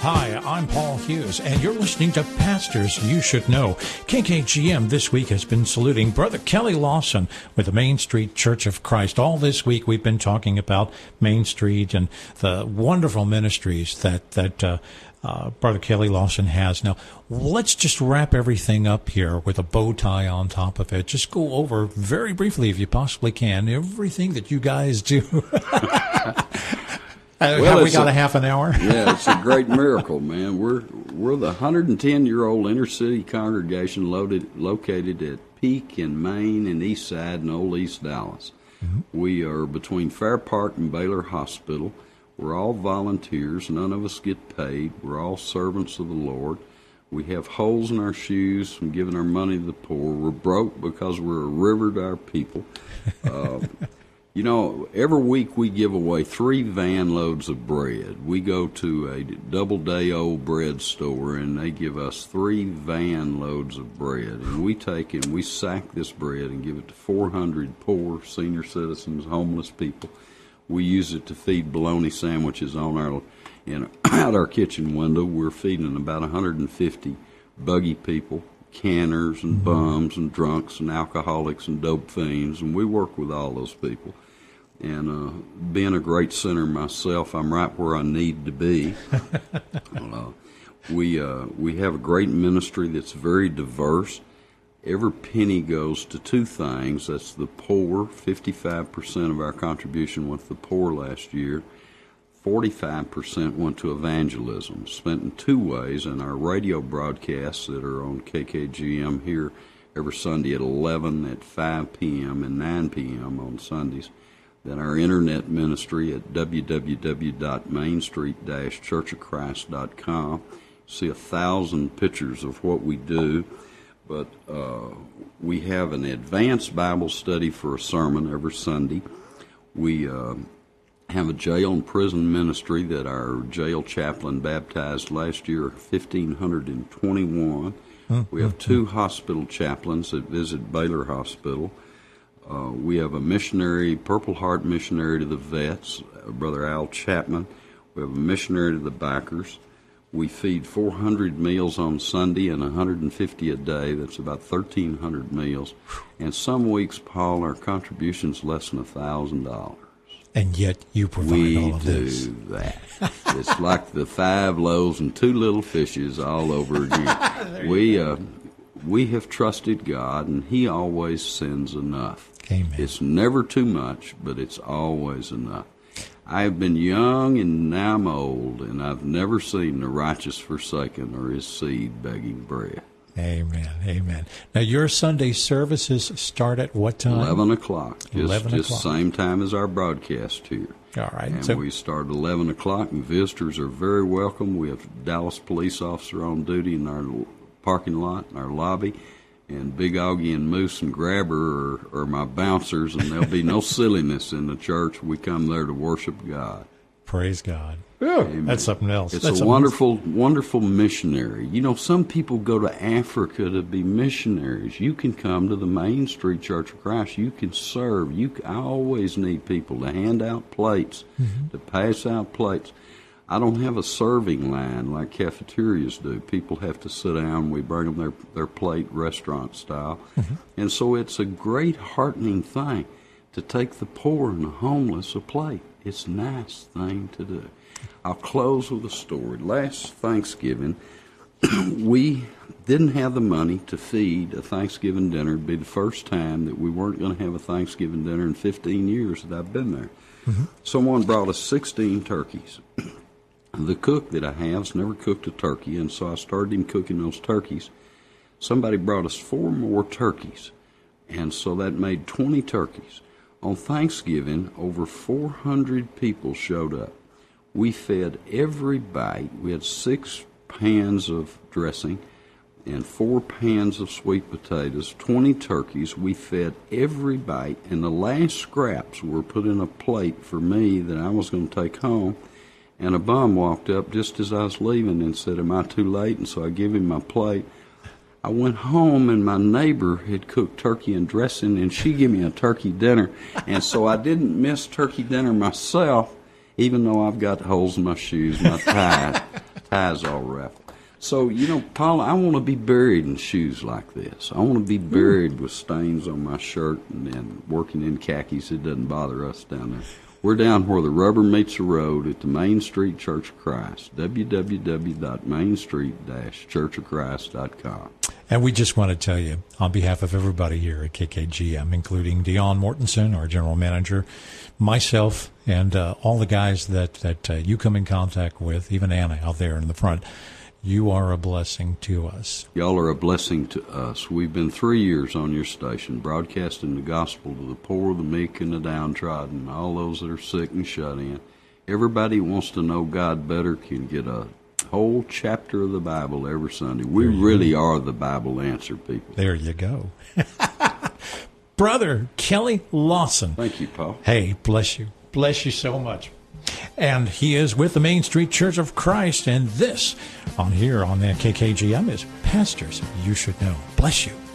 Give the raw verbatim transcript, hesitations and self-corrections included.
Hi, I'm Paul Hughes, and you're listening to Pastors You Should Know. K K G M this week has been saluting Brother Kelly Lawson with the Main Street Church of Christ. All this week we've been talking about Main Street and the wonderful ministries that, that uh, uh, Brother Kelly Lawson has. Now, let's just wrap everything up here with a bow tie on top of it. Just go over very briefly, if you possibly can, everything that you guys do. Uh, well, have we got a, a half an hour? Yeah, it's a great miracle, man. We're we're the one hundred ten year old inner city congregation loaded, located at Peak in Maine and East Side in Old East Dallas. Mm-hmm. We are between Fair Park and Baylor Hospital. We're all volunteers. None of us get paid. We're all servants of the Lord. We have holes in our shoes from giving our money to the poor. We're broke because we're a river to our people. Uh, You know, every week we give away three van loads of bread. We go to a double-day-old bread store, and they give us three van loads of bread. And we take and we sack this bread and give it to four hundred poor senior citizens, homeless people. We use it to feed bologna sandwiches on our, in, out our kitchen window. We're feeding about one hundred fifty buggy people, canners and bums and drunks and alcoholics and dope fiends, and we work with all those people. And uh, being a great sinner myself, I'm right where I need to be. uh, we uh, we have a great ministry that's very diverse. Every penny goes to two things. That's the poor. fifty-five percent of our contribution went to the poor last year. forty-five percent went to evangelism, spent in two ways. In our radio broadcasts that are on K K G M here every Sunday at eleven, at five p.m., and nine p.m. on Sundays. Then our internet ministry at w w w dot main street dash church of christ dot com. See a thousand pictures of what we do. But uh, we have an advanced Bible study for a sermon every Sunday. We uh, have a jail and prison ministry that our jail chaplain baptized last year, one thousand five hundred twenty-one. Mm-hmm. We have two hospital chaplains that visit Baylor Hospital. Uh, we have a missionary, Purple Heart missionary to the vets, uh, Brother Al Chapman. We have a missionary to the bikers. We feed four hundred meals on Sunday and one hundred fifty a day. That's about thirteen hundred meals. And some weeks, Paul, our contribution's less than one thousand dollars. And yet you provide we all of this. We do that. It's like the five loaves and two little fishes all over again. we uh, we have trusted God, and He always sends enough. Amen. It's never too much, but it's always enough. I have been young, and now I'm old, and I've never seen the righteous forsaken or his seed begging bread. Amen, amen. Now, your Sunday services start at what time? eleven o'clock. Just, eleven o'clock. Just same time as our broadcast here. All right. And so, we start at eleven o'clock, and visitors are very welcome. We have Dallas police officer on duty in our parking lot, in our lobby. And Big Augie and Moose and Grabber are, are my bouncers, and there'll be no silliness in the church. We come there to worship God. Praise God. Yeah. That's something else. It's That's a wonderful, wonderful missionary. You know, some people go to Africa to be missionaries. You can come to the Main Street Church of Christ. You can serve. You. I always need people to hand out plates, mm-hmm. to pass out plates. I don't have a serving line like cafeterias do. People have to sit down. We bring them their, their plate restaurant style. Mm-hmm. And so it's a great heartening thing to take the poor and the homeless a plate. It's a nice thing to do. I'll close with a story. Last Thanksgiving, we didn't have the money to feed a Thanksgiving dinner. It'd be the first time that we weren't going to have a Thanksgiving dinner in fifteen years that I've been there. Mm-hmm. Someone brought us sixteen turkeys. The cook that I have has never cooked a turkey, and so I started him cooking those turkeys. Somebody brought us four more turkeys, and so that made twenty turkeys. On Thanksgiving, over four hundred people showed up. We fed every bite. We had six pans of dressing and four pans of sweet potatoes, twenty turkeys. We fed every bite, and the last scraps were put in a plate for me that I was going to take home. And a bum walked up just as I was leaving and said, "Am I too late?" And so I gave him my plate. I went home, and my neighbor had cooked turkey and dressing, and she gave me a turkey dinner. And so I didn't miss turkey dinner myself, even though I've got holes in my shoes, my tie. ties all raffled. So, you know, Paula, I want to be buried in shoes like this. I want to be buried mm. with stains on my shirt and, and working in khakis. It doesn't bother us down there. We're down where the rubber meets the road at the Main Street Church of Christ, w w w dot main street dash church of christ dot com. And we just want to tell you, on behalf of everybody here at K K G M, including Dion Mortensen, our general manager, myself, and uh, all the guys that, that uh, you come in contact with, even Anna out there in the front, you are a blessing to us. Y'all are a blessing to us. We've been three years on your station, broadcasting the gospel to the poor, the meek, and the downtrodden, all those that are sick and shut in. Everybody who wants to know God better can get a whole chapter of the Bible every Sunday. We really go. are the Bible answer, people. There you go. Brother Kelly Lawson. Thank you, Paul. Hey, bless you. Bless you so much. And he is with the Main Street Church of Christ. And this on here on the K K G M is Pastors You Should Know. Bless you.